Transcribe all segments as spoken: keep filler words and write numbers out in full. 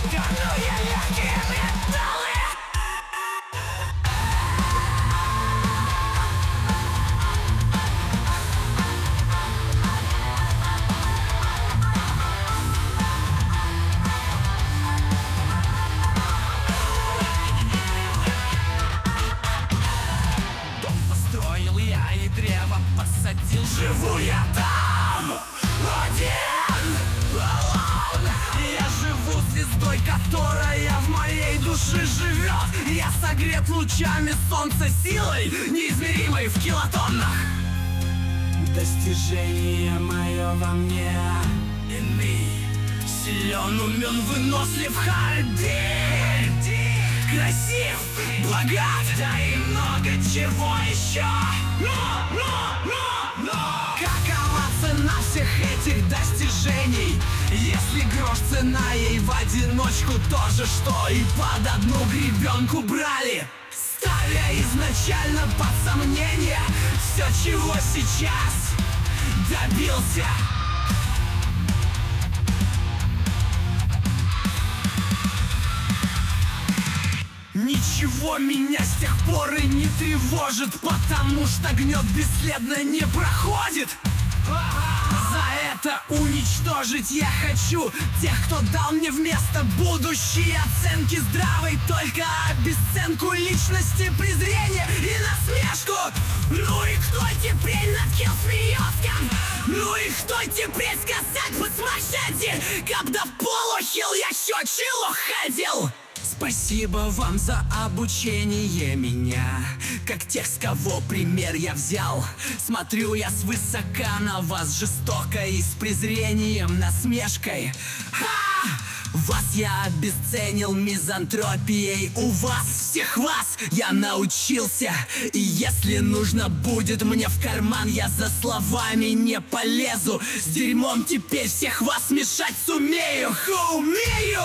Сканую легкие металлы. Дом построил я и древо посадил. Живу я там один, alone. Я живу звездой, которая в моей душе живет. Я согрет лучами солнца, силой неизмеримой в килотоннах. Достижение мое во мне иный, силен, умен, вынослив, хардин, красив, богат, да и много чего еще. Но, но, но, но какова цена всех этих достижений? Если грош цена ей в одиночку, то же что и под одну гребенку брали, ставя изначально под сомнение все, чего сейчас добился. Ничего меня с тех пор и не тревожит, потому что гнет бесследно не проходит. За это уничтожить я хочу тех, кто дал мне вместо будущей оценки здравой только обесценку личности, презрение и насмешку. Ну и кто теперь над кем смеется? Ну и кто теперь сказать посмашайте, когда в полухил я щечилу ходил? Спасибо вам за обучение меня, как тех, с кого пример я взял. Смотрю я свысока на вас жестоко и с презрением, насмешкой. Ха! Вас я обесценил мизантропией. У вас, всех вас, я научился. И если нужно будет мне в карман, я за словами не полезу. С дерьмом теперь всех вас смешать сумею. Умею!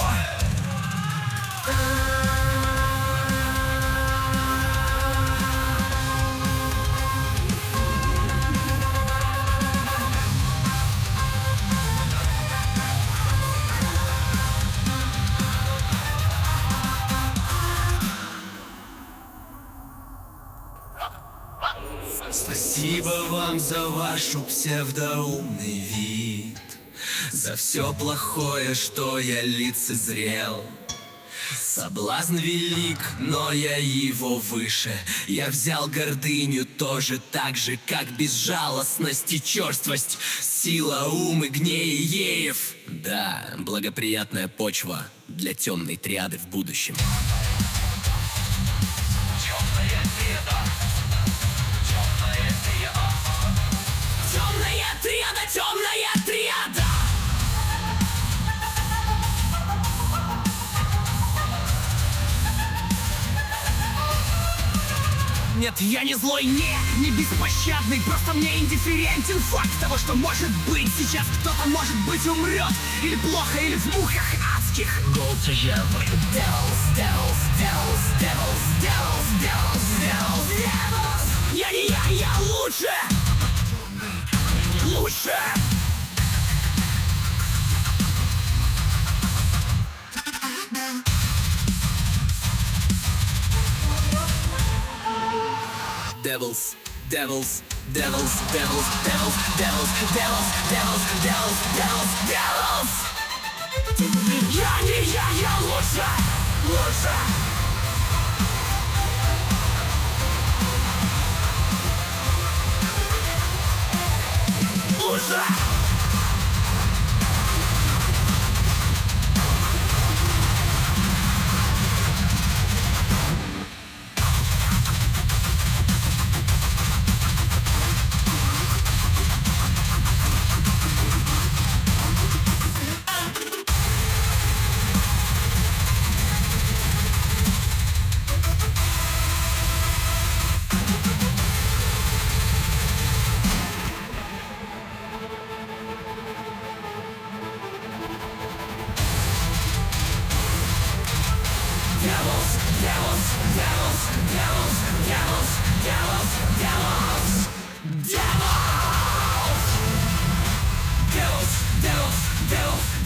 Спасибо вам за вашу псевдоумный вид, за все плохое, что я лицезрел. Соблазн велик, но я его выше. Я взял гордыню тоже так же, как безжалостность и черствость, сила, ум и гнеев. Да, благоприятная почва для темной триады в будущем. Темная триада. Темная триада. Темная триада, темная триада. Нет, я не злой, не, не беспощадный, просто мне индифферентен факт того, что может быть сейчас кто-то, может быть, умрет, или плохо, или в мухах адских. Go to hell. Devils, devils, devils, devils, devils, devils, devils, devils. Я не я, я лучше. Лучше. Devils, devils, devils, devils, devils, devils, devils, devils, devils, devils, devils. Я не я, я лучше, лучше. Лучше. Devils, devils, devils, devils, devils, devils, devils, devils, devils, devils, devils.